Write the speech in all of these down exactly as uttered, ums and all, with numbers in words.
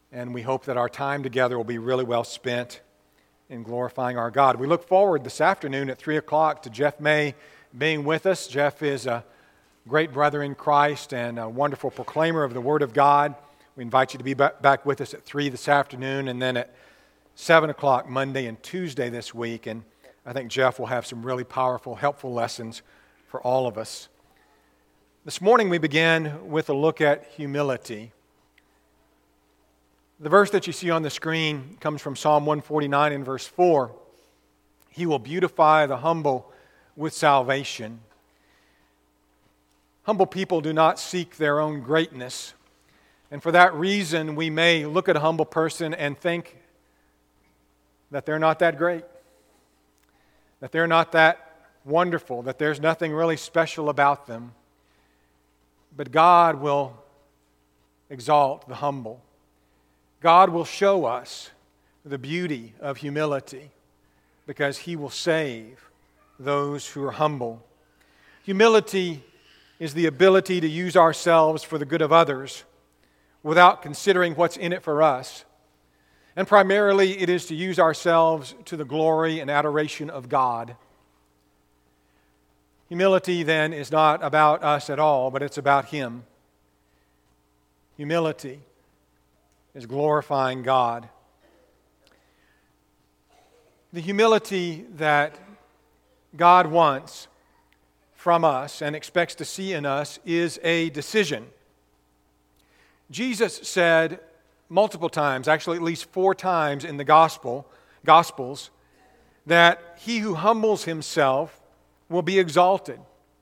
and we hope that our time together will be really well spent in glorifying our God. We look forward this afternoon at three o'clock to Jeff May being with us. Jeff is a great brother in Christ and a wonderful proclaimer of the Word of God. We invite you to be back with us at three this afternoon, and then at seven o'clock Monday and Tuesday this week. And I think Jeff will have some really powerful, helpful lessons for all of us. This morning we begin with a look at humility. The verse that you see on the screen comes from Psalm one forty-nine and verse four. He will beautify the humble with salvation. Humble people do not seek their own greatness. And for that reason, we may look at a humble person and think that they're not that great, that they're not that wonderful, that there's nothing really special about them. But God will exalt the humble. God will show us the beauty of humility because He will save those who are humble. Humility is the ability to use ourselves for the good of others without considering what's in it for us. And primarily it is to use ourselves to the glory and adoration of God. Humility then is not about us at all, but it's about Him. Humility is glorifying God. The humility that God wants from us and expects to see in us is a decision. Jesus said multiple times, actually at least four times in the gospel, Gospels, that he who humbles himself will be exalted.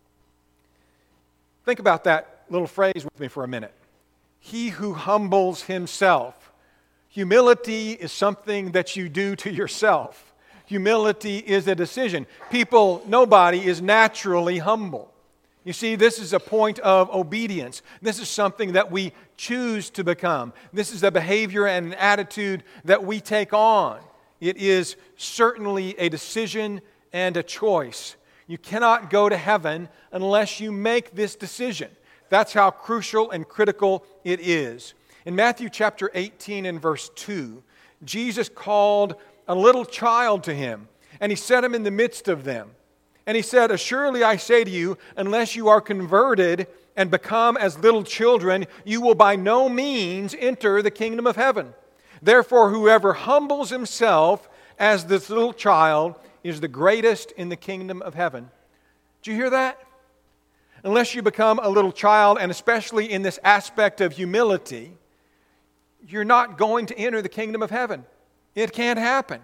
Think about that little phrase with me for a minute. He who humbles himself. Humility is something that you do to yourself. Humility is a decision. People, nobody is naturally humble. You see, this is a point of obedience. This is something that we choose to become. This is a behavior and an attitude that we take on. It is certainly a decision and a choice. You cannot go to heaven unless you make this decision. That's how crucial and critical it is. In Matthew chapter eighteen and verse two, Jesus called a little child to Him, and He set him in the midst of them. And He said, "Assuredly I say to you, unless you are converted and become as little children, you will by no means enter the kingdom of heaven. Therefore, whoever humbles himself as this little child is the greatest in the kingdom of heaven." Did you hear that? Unless you become a little child, and especially in this aspect of humility, you're not going to enter the kingdom of heaven. It can't happen.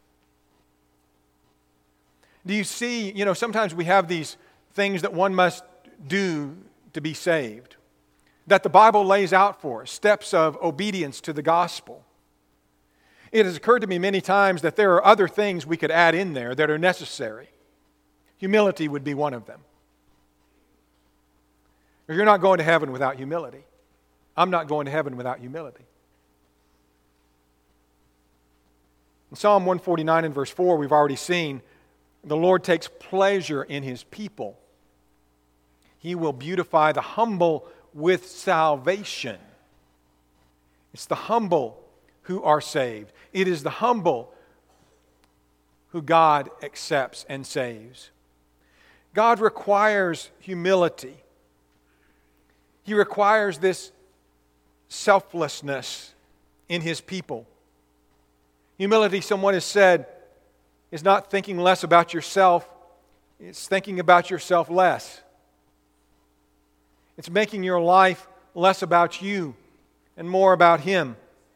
Do you see, you know, sometimes we have these things that one must do to be saved, that the Bible lays out for us, steps of obedience to the gospel. It has occurred to me many times that there are other things we could add in there that are necessary. Humility would be one of them. You're not going to heaven without humility. I'm not going to heaven without humility. In Psalm one forty-nine and verse four, we've already seen the Lord takes pleasure in His people. He will beautify the humble with salvation. It's the humble who are saved. It is the humble who God accepts and saves. God requires humility. He requires this selflessness in His people. Humility, someone has said, is not thinking less about yourself, it's thinking about yourself less. It's making your life less about you and more about Him.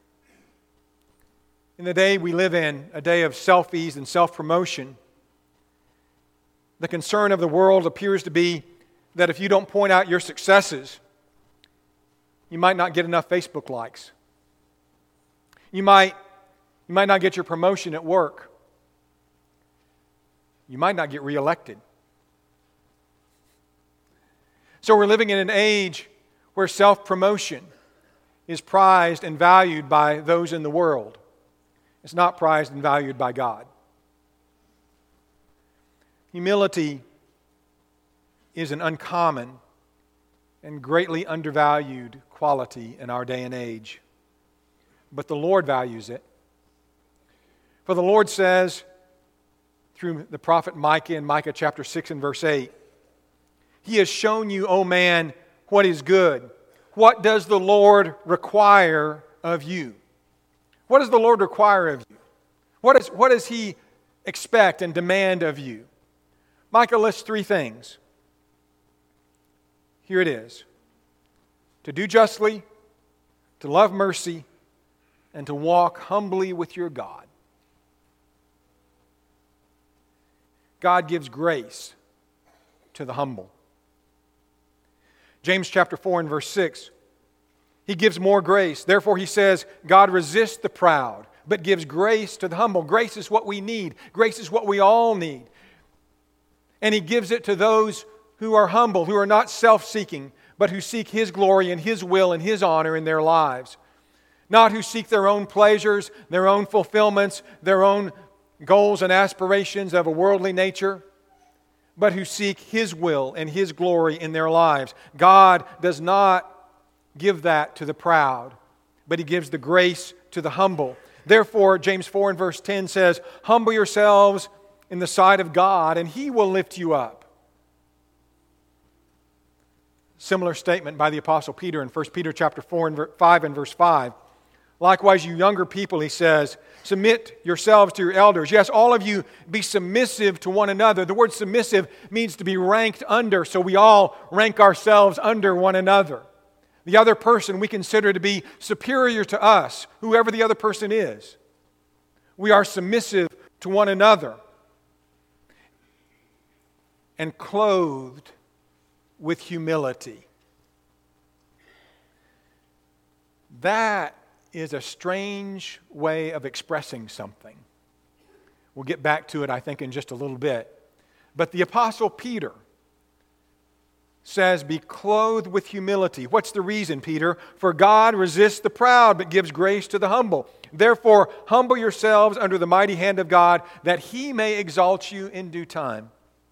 In the day we live in, a day of selfies and self-promotion, the concern of the world appears to be that if you don't point out your successes, you might not get enough Facebook likes. You might, you might not get your promotion at work. You might not get reelected. So we're living in an age where self-promotion is prized and valued by those in the world. It's not prized and valued by God. Humility is an uncommon and greatly undervalued quality in our day and age. but the Lord values it. For the Lord says, through the prophet Micah in Micah chapter six and verse eight, He has shown you, O man, what is good. What does the Lord require of you? What does the Lord require of you? What, is, what does He expect and demand of you? Micah lists three things. Here it is. To do justly, to love mercy, and to walk humbly with your God. God gives grace to the humble. James chapter four and verse six, He gives more grace. Therefore He says, God resists the proud, but gives grace to the humble. Grace is what we need. Grace is what we all need. And He gives it to those who are humble, who are not self-seeking, but who seek His glory and His will and His honor in their lives. Not who seek their own pleasures, their own fulfillments, their own goals and aspirations of a worldly nature, but who seek His will and His glory in their lives. God does not give that to the proud, but He gives the grace to the humble. Therefore, James four and verse ten says, humble yourselves in the sight of God, and He will lift you up. Similar statement by the Apostle Peter in First Peter chapter four and five and verse five. Likewise, you younger people, he says, submit yourselves to your elders. Yes, all of you be submissive to one another. The word submissive means to be ranked under, so we all rank ourselves under one another. The other person we consider to be superior to us, whoever the other person is. We are submissive to one another and clothed with humility. That is a strange way of expressing something. We'll get back to it, I think, in just a little bit. But the Apostle Peter says, be clothed with humility. What's the reason, Peter? For God resists the proud, but gives grace to the humble. Therefore, humble yourselves under the mighty hand of God, that He may exalt you in due time.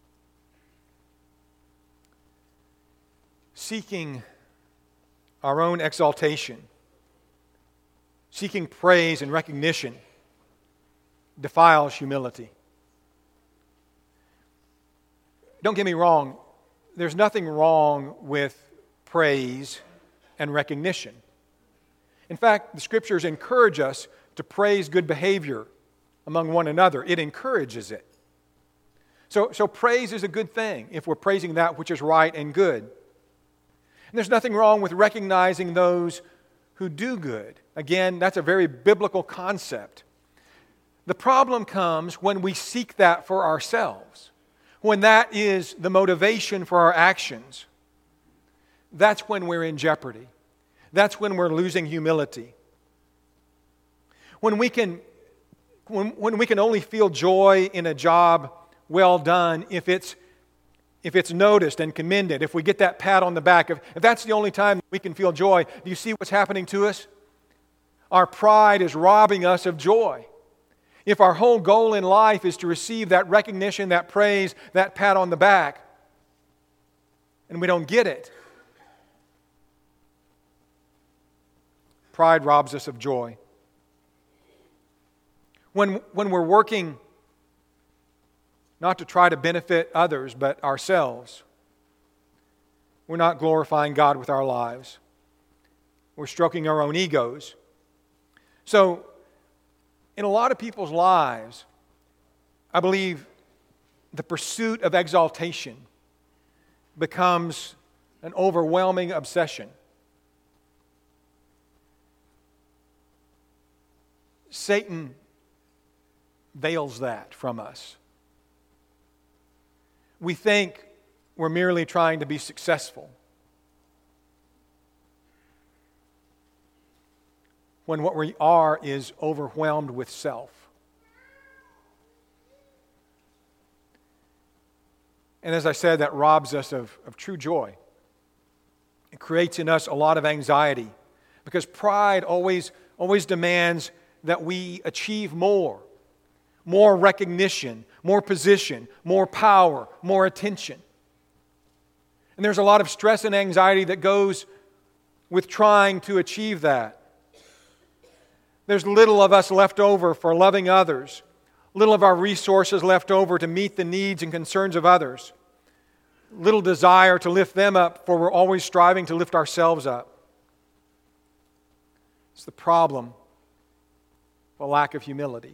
Seeking our own exaltation, seeking praise and recognition, defiles humility. Don't get me wrong, there's nothing wrong with praise and recognition. In fact, the Scriptures encourage us to praise good behavior among one another. It encourages it. So, so praise is a good thing if we're praising that which is right and good. And there's nothing wrong with recognizing those who do good. Again, that's a very biblical concept. The problem comes when we seek that for ourselves. When that is the motivation for our actions. That's when we're in jeopardy. That's when we're losing humility. When we can, when, when we can only feel joy in a job well done if it's If it's noticed and commended, if we get that pat on the back, if, if that's the only time we can feel joy, do you see what's happening to us? Our pride is robbing us of joy. If our whole goal in life is to receive that recognition, that praise, that pat on the back, and we don't get it, pride robs us of joy. When, when we're working not to try to benefit others, but ourselves, we're not glorifying God with our lives. We're stroking our own egos. So, in a lot of people's lives, I believe the pursuit of exaltation becomes an overwhelming obsession. Satan veils that from us. We think we're merely trying to be successful, when what we are is overwhelmed with self. And as I said, that robs us of, of true joy. It creates in us a lot of anxiety, because pride always, always demands that we achieve more. More recognition, more position, more power, more attention. And there's a lot of stress and anxiety that goes with trying to achieve that. There's little of us left over for loving others, little of our resources left over to meet the needs and concerns of others, little desire to lift them up, for we're always striving to lift ourselves up. It's the problem, a lack of humility.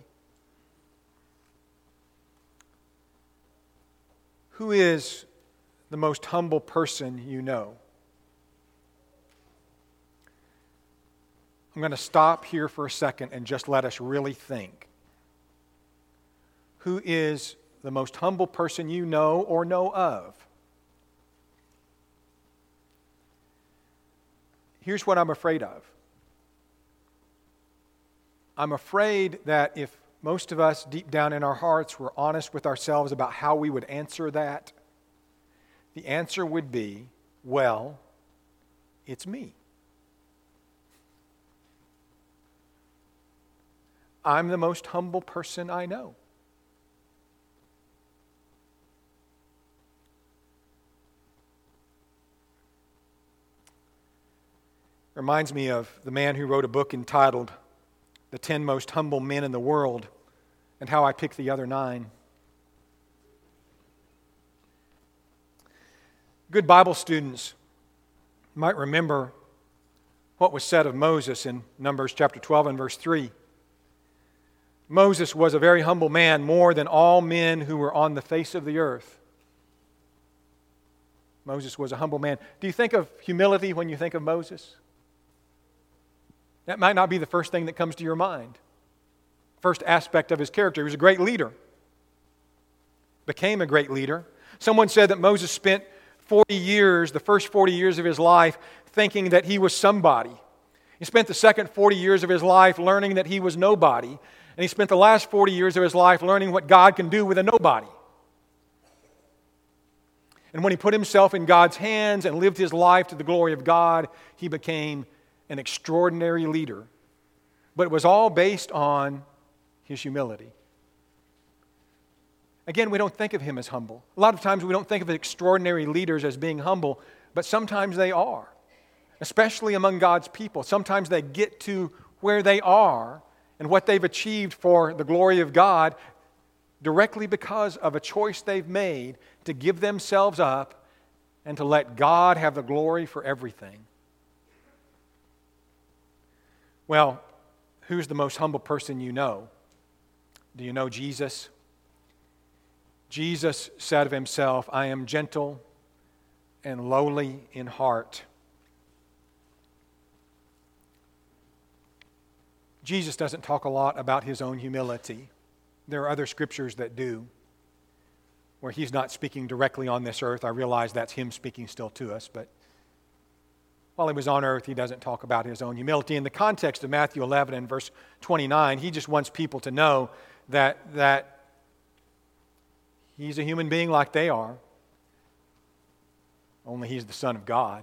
Who is the most humble person you know? I'm going to stop here for a second and just let us really think. Who is the most humble person you know or know of? Here's what I'm afraid of. I'm afraid that if most of us deep down in our hearts were honest with ourselves about how we would answer that, the answer would be, well, it's me. I'm the most humble person I know. Reminds me of the man who wrote a book entitled The Ten Most Humble Men in the World and How I Picked the Other Nine. Good Bible students might remember what was said of Moses in Numbers chapter twelve and verse three. Moses was a very humble man, more than all men who were on the face of the earth. Moses was a humble man. Do you think of humility when you think of Moses? That might not be the first thing that comes to your mind. First aspect of his character. He was a great leader. Became a great leader. Someone said that Moses spent forty years, the first forty years of his life, thinking that he was somebody. He spent the second forty years of his life learning that he was nobody. And he spent the last forty years of his life learning what God can do with a nobody. And when he put himself in God's hands and lived his life to the glory of God, he became an extraordinary leader. But it was all based on his humility. Again, we don't think of him as humble. A lot of times we don't think of extraordinary leaders as being humble, but sometimes they are, especially among God's people. Sometimes they get to where they are and what they've achieved for the glory of God directly because of a choice they've made to give themselves up and to let God have the glory for everything. Well, who's the most humble person you know? Do you know Jesus? Jesus said of himself, I am gentle and lowly in heart. Jesus doesn't talk a lot about his own humility. There are other scriptures that do, where he's not speaking directly on this earth. I realize that's him speaking still to us, but while he was on earth, he doesn't talk about his own humility. In the context of Matthew eleven and verse twenty-nine, he just wants people to know that, that he's a human being like they are, only he's the Son of God.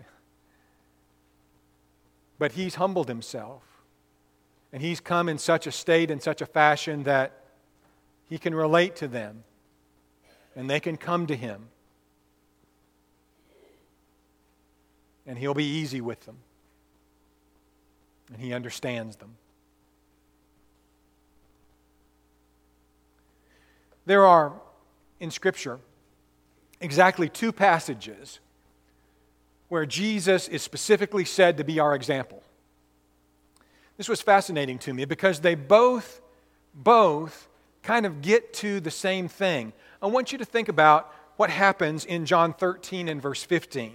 But he's humbled himself. And he's come in such a state and such a fashion that he can relate to them and they can come to him. And he'll be easy with them. And he understands them. There are, in Scripture, exactly two passages where Jesus is specifically said to be our example. This was fascinating to me because they both, both kind of get to the same thing. I want you to think about what happens in John thirteen and verse fifteen.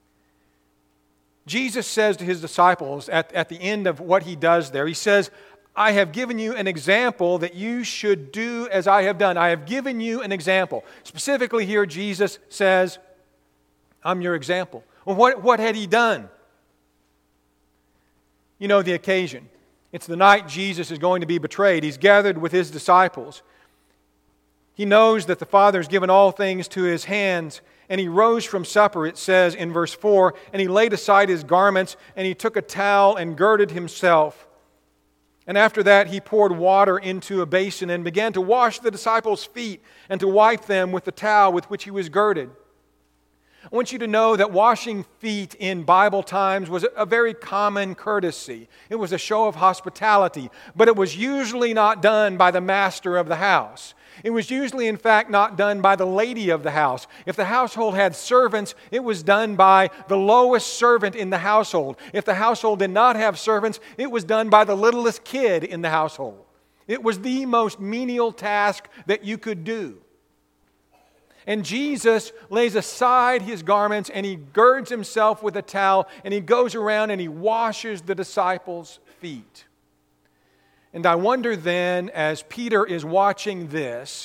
Jesus says to his disciples at, at the end of what he does there, he says, I have given you an example that you should do as I have done. I have given you an example. Specifically here, Jesus says, I'm your example. Well, what, what had he done? You know the occasion. It's the night Jesus is going to be betrayed. He's gathered with his disciples. He knows that the Father has given all things to his hands, and he rose from supper, it says in verse four, and he laid aside his garments, and he took a towel and girded himself. And after that, he poured water into a basin and began to wash the disciples' feet and to wipe them with the towel with which he was girded. I want you to know that washing feet in Bible times was a very common courtesy. It was a show of hospitality, but it was usually not done by the master of the house. It was usually, in fact, not done by the lady of the house. If the household had servants, it was done by the lowest servant in the household. If the household did not have servants, it was done by the littlest kid in the household. It was the most menial task that you could do. And Jesus lays aside his garments and he girds himself with a towel and he goes around and he washes the disciples' feet. And I wonder then, as Peter is watching this,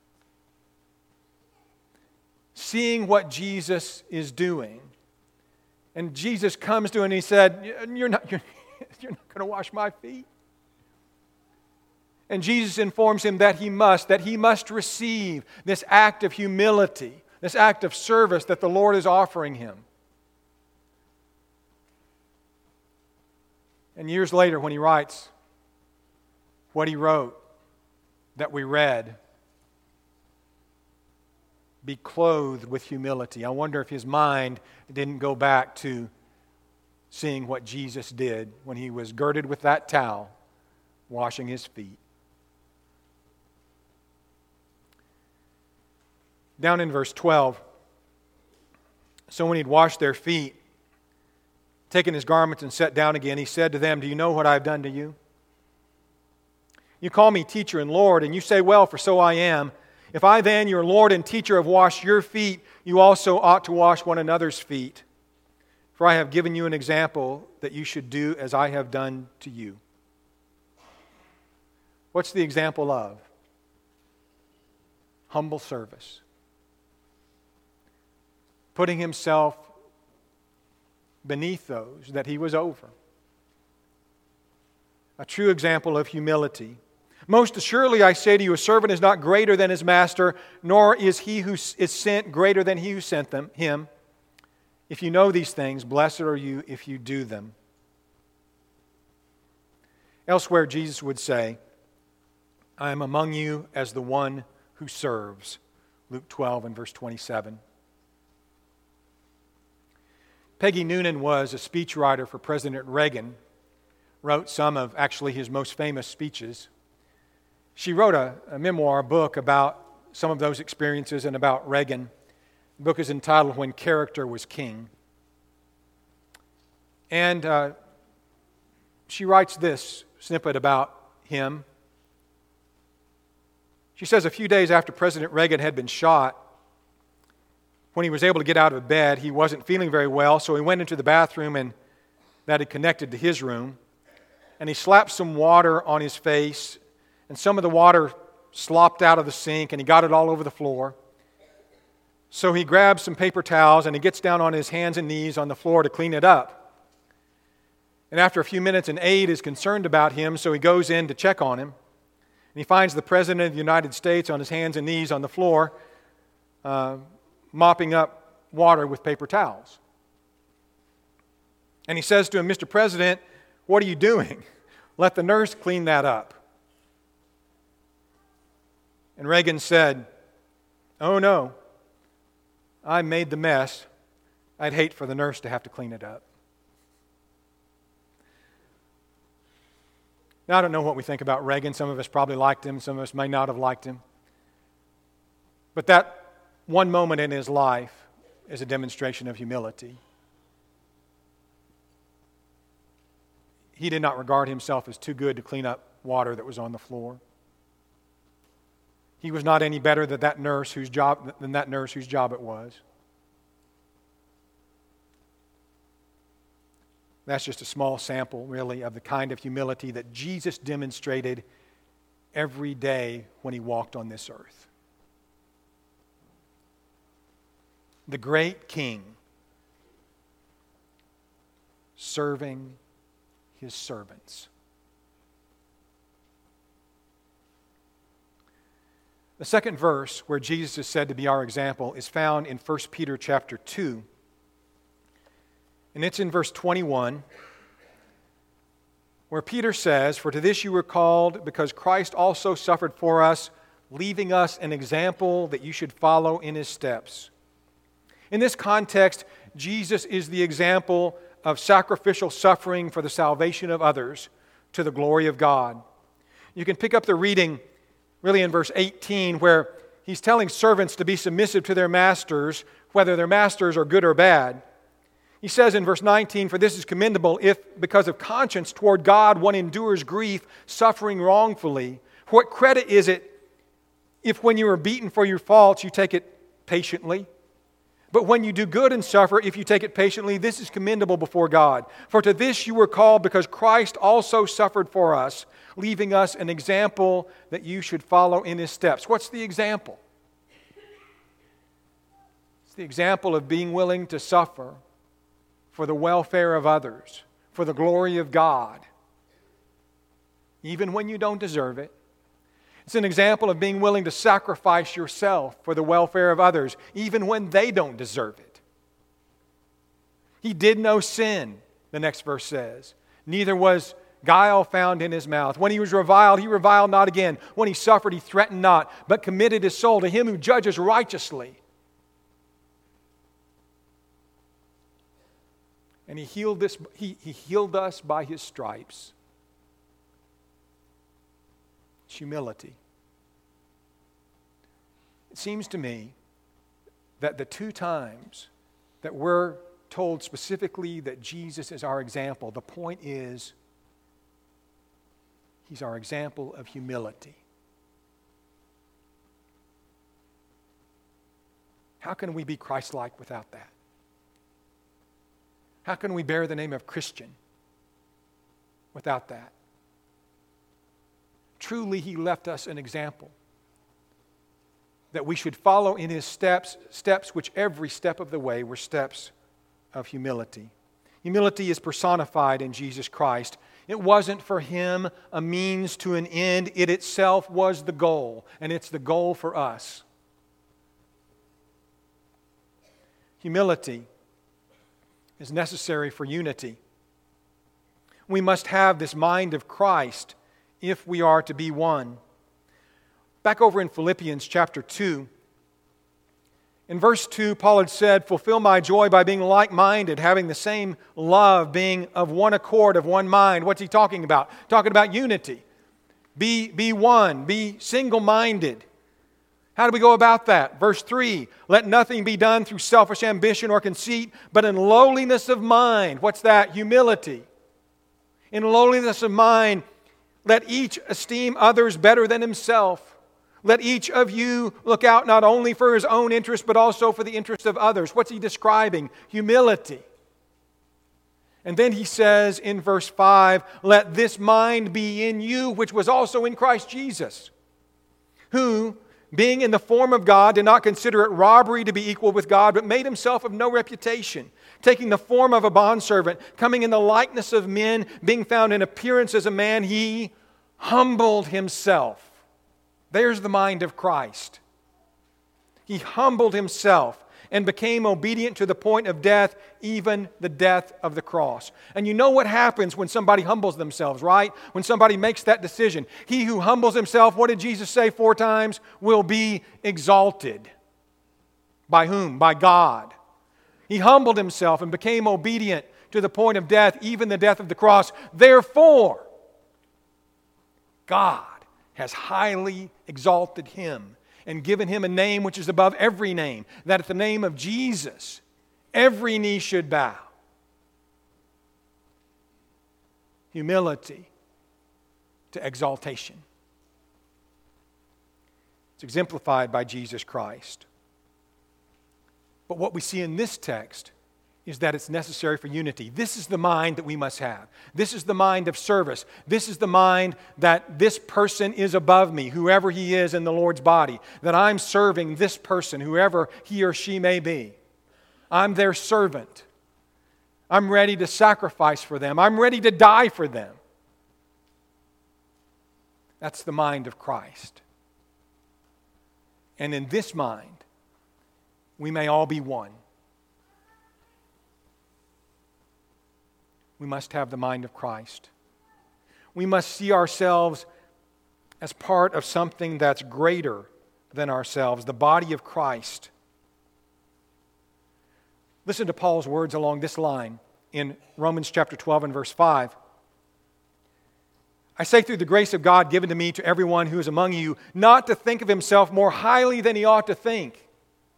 seeing what Jesus is doing, and Jesus comes to him and he said, You're not, you're, you're not going to wash my feet? And Jesus informs him that he must, that he must receive this act of humility, this act of service that the Lord is offering him. And years later, when he writes what he wrote that we read, be clothed with humility. I wonder if his mind didn't go back to seeing what Jesus did when he was girded with that towel, washing his feet. Down in verse twelve, so when he'd washed their feet, taken his garments and sat down again, he said to them, Do you know what I have done to you? You call me teacher and Lord, and you say, Well, for so I am. If I then, your Lord and teacher, have washed your feet, you also ought to wash one another's feet. For I have given you an example that you should do as I have done to you. What's the example of? Humble service. Putting himself beneath those that he was over. A true example of humility. Most assuredly, I say to you, a servant is not greater than his master, nor is he who is sent greater than he who sent them, him. If you know these things, blessed are you if you do them. Elsewhere, Jesus would say, I am among you as the one who serves. Luke twelve and verse twenty-seven. Peggy Noonan was a speechwriter for President Reagan, wrote some of actually his most famous speeches. She wrote a, a memoir book about some of those experiences and about Reagan. The book is entitled When Character Was King. And uh, she writes this snippet about him. She says, a few days after President Reagan had been shot, when he was able to get out of bed, he wasn't feeling very well, so he went into the bathroom and that had connected to his room, and he slapped some water on his face, and some of the water slopped out of the sink, and he got it all over the floor. So he grabs some paper towels, and he gets down on his hands and knees on the floor to clean it up. And after a few minutes, an aide is concerned about him, so he goes in to check on him. And he finds the President of the United States on his hands and knees on the floor, uh, mopping up water with paper towels. And he says to him, Mister President, what are you doing? Let the nurse clean that up. And Reagan said, oh no, I made the mess. I'd hate for the nurse to have to clean it up. Now, I don't know what we think about Reagan. Some of us probably liked him. Some of us may not have liked him. But that one moment in his life is a demonstration of humility. He did not regard himself as too good to clean up water that was on the floor. He was not any better than that nurse whose job than that nurse whose job it was. That's just a small sample, really, of the kind of humility that Jesus demonstrated every day when he walked on this earth. The great King serving his servants. The second verse where Jesus is said to be our example is found in First Peter chapter two. And it's in verse twenty-one, where Peter says, For to this you were called, because Christ also suffered for us, leaving us an example that you should follow in his steps. In this context, Jesus is the example of sacrificial suffering for the salvation of others to the glory of God. You can pick up the reading really in verse eighteen, where he's telling servants to be submissive to their masters, whether their masters are good or bad. He says in verse nineteen, "For this is commendable if, because of conscience toward God, one endures grief, suffering wrongfully. What credit is it if when you are beaten for your faults, you take it patiently? But when you do good and suffer, if you take it patiently, this is commendable before God. For to this you were called, because Christ also suffered for us, leaving us an example that you should follow in His steps." What's the example? It's the example of being willing to suffer for the welfare of others, for the glory of God, even when you don't deserve it. It's an example of being willing to sacrifice yourself for the welfare of others, even when they don't deserve it. He did no sin, the next verse says. Neither was guile found in his mouth. When he was reviled, he reviled not again. When he suffered, he threatened not, but committed his soul to Him who judges righteously. And he healed this, he, he healed us by His stripes. It's humility. It seems to me that the two times that we're told specifically that Jesus is our example, the point is He's our example of humility. How can we be Christ-like without that? How can we bear the name of Christian without that? Truly, He left us an example that we should follow in His steps, steps which every step of the way were steps of humility. Humility is personified in Jesus Christ. It wasn't for Him a means to an end. It itself was the goal, and it's the goal for us. Humility is necessary for unity. We must have this mind of Christ if we are to be one. Back over in Philippians chapter two, in verse two, Paul had said, "Fulfill my joy by being like-minded, having the same love, being of one accord, of one mind." What's he talking about? Talking about unity. Be, be one, be single-minded. How do we go about that? Verse three, "Let nothing be done through selfish ambition or conceit, but in lowliness of mind." What's that? Humility. In lowliness of mind, let each esteem others better than himself. Let each of you look out not only for his own interest, but also for the interest of others. What's he describing? Humility. And then he says in verse five, "Let this mind be in you, which was also in Christ Jesus, who, being in the form of God, did not consider it robbery to be equal with God, but made Himself of no reputation, taking the form of a bondservant, coming in the likeness of men, being found in appearance as a man, He humbled Himself." There's the mind of Christ. He humbled Himself and became obedient to the point of death, even the death of the cross. And you know what happens when somebody humbles themselves, right? When somebody makes that decision. He who humbles himself, what did Jesus say four times? Will be exalted. By whom? By God. He humbled Himself and became obedient to the point of death, even the death of the cross. Therefore, God has highly exalted Him and given Him a name which is above every name, that at the name of Jesus every knee should bow. Humility to exaltation. It's exemplified by Jesus Christ. But what we see in this text is that it's necessary for unity. This is the mind that we must have. This is the mind of service. This is the mind that this person is above me, whoever he is in the Lord's body, that I'm serving this person, whoever he or she may be. I'm their servant. I'm ready to sacrifice for them. I'm ready to die for them. That's the mind of Christ. And in this mind, we may all be one. We must have the mind of Christ. We must see ourselves as part of something that's greater than ourselves, the body of Christ. Listen to Paul's words along this line in Romans chapter twelve and verse five. I say through the grace of God given to me to everyone who is among you, not to think of himself more highly than he ought to think.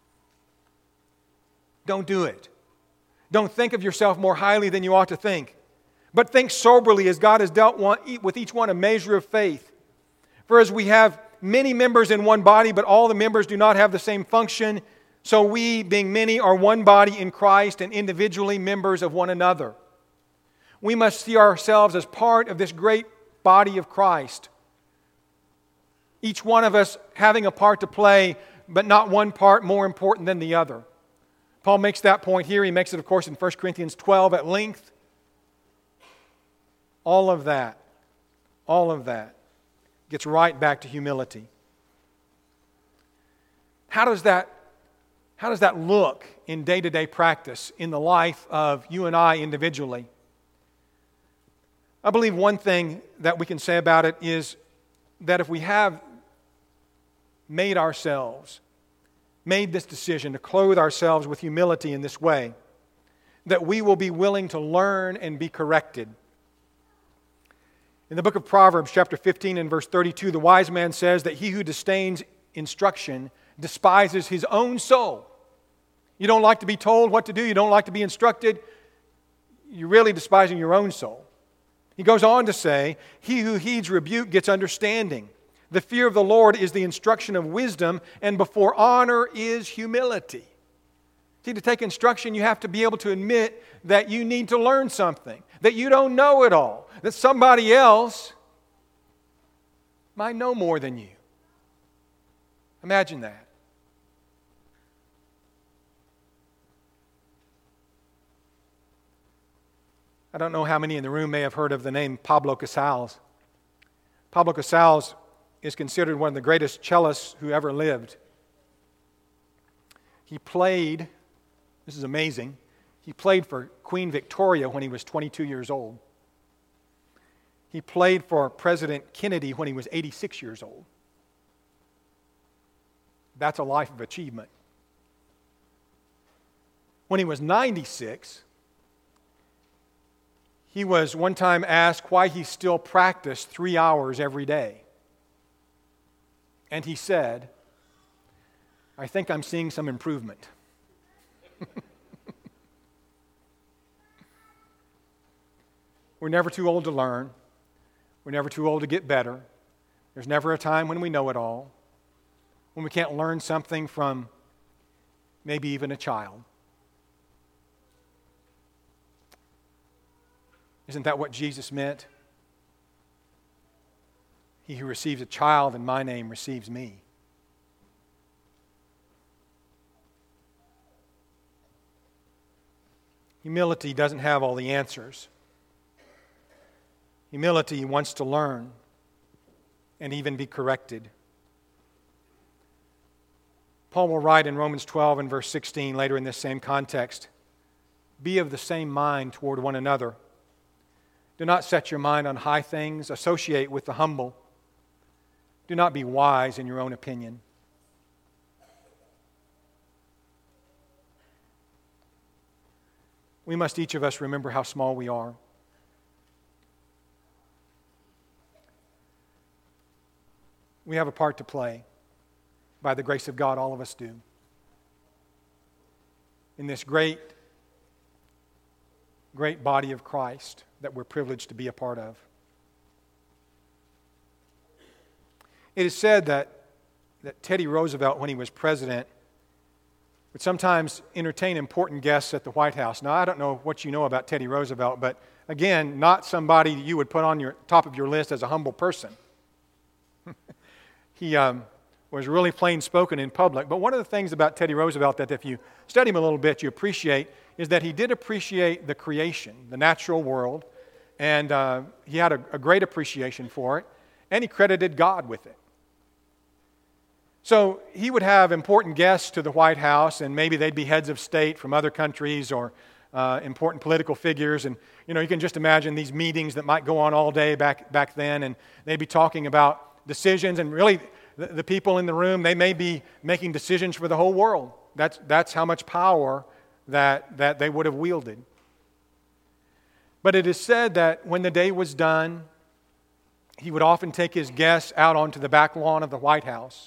Don't do it. Don't think of yourself more highly than you ought to think. But think soberly as God has dealt one, with each one a measure of faith. For as we have many members in one body, but all the members do not have the same function, so we, being many, are one body in Christ and individually members of one another. We must see ourselves as part of this great body of Christ. Each one of us having a part to play, but not one part more important than the other. Paul makes that point here. He makes it, of course, in First Corinthians twelve at length. All of that, all of that gets right back to humility. How does that, how does that look in day-to-day practice in the life of you and I individually? I believe one thing that we can say about it is that if we have made ourselves, made this decision to clothe ourselves with humility in this way, that we will be willing to learn and be corrected. In the book of Proverbs, chapter fifteen and verse thirty-two, the wise man says that he who disdains instruction despises his own soul. You don't like to be told what to do, you don't like to be instructed, you're really despising your own soul. He goes on to say, he who heeds rebuke gets understanding. The fear of the Lord is the instruction of wisdom, and before honor is humility. See, to take instruction, you have to be able to admit that you need to learn something, that you don't know it all, that somebody else might know more than you. Imagine that. I don't know how many in the room may have heard of the name Pablo Casals. Pablo Casals is considered one of the greatest cellists who ever lived. He played, this is amazing, he played for Queen Victoria when he was twenty-two years old. He played for President Kennedy when he was eighty-six years old. That's a life of achievement. When he was ninety-six, he was one time asked why he still practiced three hours every day. And he said, I think I'm seeing some improvement. We're never too old to learn. We're never too old to get better. There's never a time when we know it all, when we can't learn something from maybe even a child. Isn't that what Jesus meant? He who receives a child in my name receives me. Humility doesn't have all the answers. Humility wants to learn and even be corrected. Paul will write in Romans twelve and verse sixteen, later in this same context, be of the same mind toward one another. Do not set your mind on high things. Associate with the humble. Do not be wise in your own opinion. We must each of us remember how small we are. We have a part to play. By the grace of God, all of us do. In this great, great body of Christ that we're privileged to be a part of. It is said that, that Teddy Roosevelt, when he was president, would sometimes entertain important guests at the White House. Now, I don't know what you know about Teddy Roosevelt, but again, not somebody you would put on your top of your list as a humble person. He um, was really plain-spoken in public. But one of the things about Teddy Roosevelt that if you study him a little bit, you appreciate, is that he did appreciate the creation, the natural world, and uh, he had a, a great appreciation for it, and he credited God with it. So he would have important guests to the White House, and maybe they'd be heads of state from other countries or uh, important political figures. And, you know, you can just imagine these meetings that might go on all day back, back then, and they'd be talking about decisions, and really the, the people in the room, they may be making decisions for the whole world. That's, that's how much power that, that they would have wielded. But it is said that when the day was done, he would often take his guests out onto the back lawn of the White House.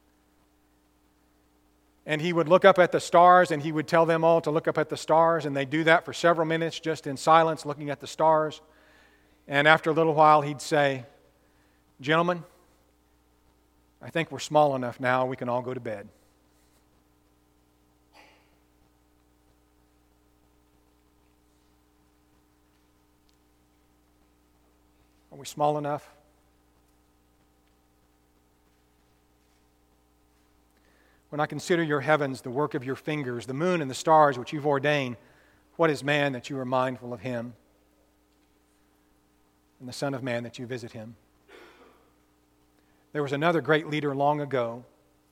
And he would look up at the stars, and he would tell them all to look up at the stars, and they'd do that for several minutes just in silence, looking at the stars. And after a little while, he'd say, "Gentlemen, I think we're small enough now, we can all go to bed." Are we small enough? When I consider your heavens, the work of your fingers, the moon and the stars which you've ordained, what is man that you are mindful of him, and the Son of Man that you visit him? There was another great leader long ago.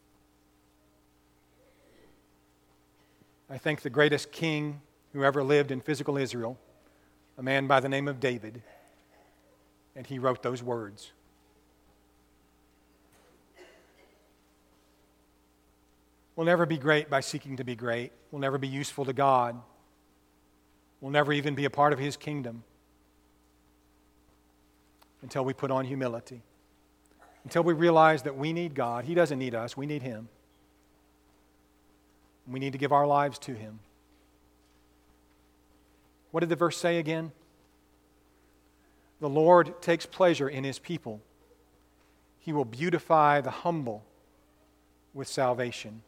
I think the greatest king who ever lived in physical Israel, a man by the name of David, and he wrote those words. We'll never be great by seeking to be great. We'll never be useful to God. We'll never even be a part of his kingdom until we put on humility. Until we realize that we need God. He doesn't need us. We need him. We need to give our lives to him. What did the verse say again? The Lord takes pleasure in his people. He will beautify the humble with salvation.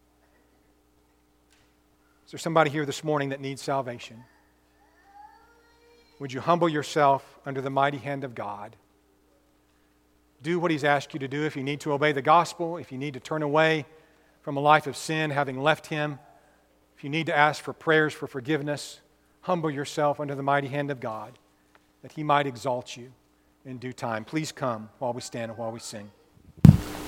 Is there somebody here this morning that needs salvation? Would you humble yourself under the mighty hand of God? Do what he's asked you to do. If you need to obey the gospel, if you need to turn away from a life of sin, having left him, if you need to ask for prayers for forgiveness, humble yourself under the mighty hand of God, that he might exalt you in due time. Please come while we stand and while we sing.